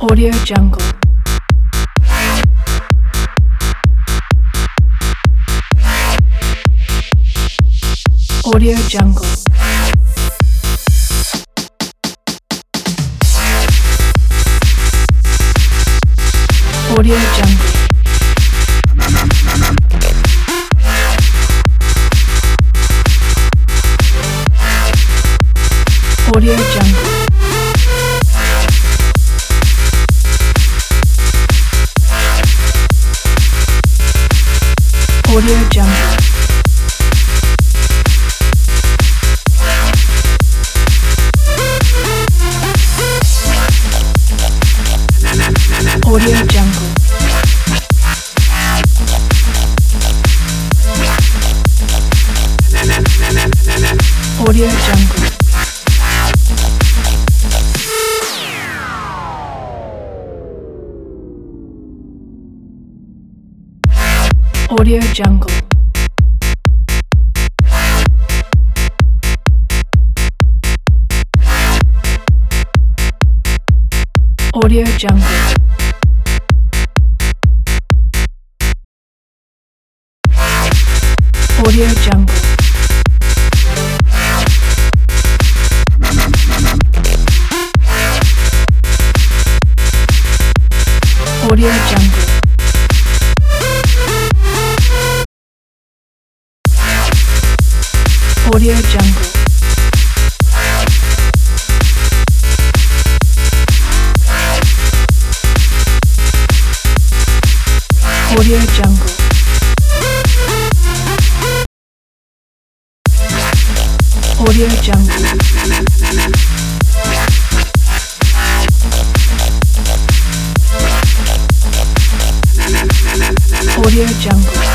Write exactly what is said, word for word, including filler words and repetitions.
Audio Jungle. Audio Jungle. Audio Jungle. Audio Jungle. Audio Jungle. Audio Jungle. Audio Jungle. Audio Jungle. Audio Jungle. Audio Jungle. Audio Jungle. Audio Jungle. Audio Jungle. Audio Jungle. Audio Jungle.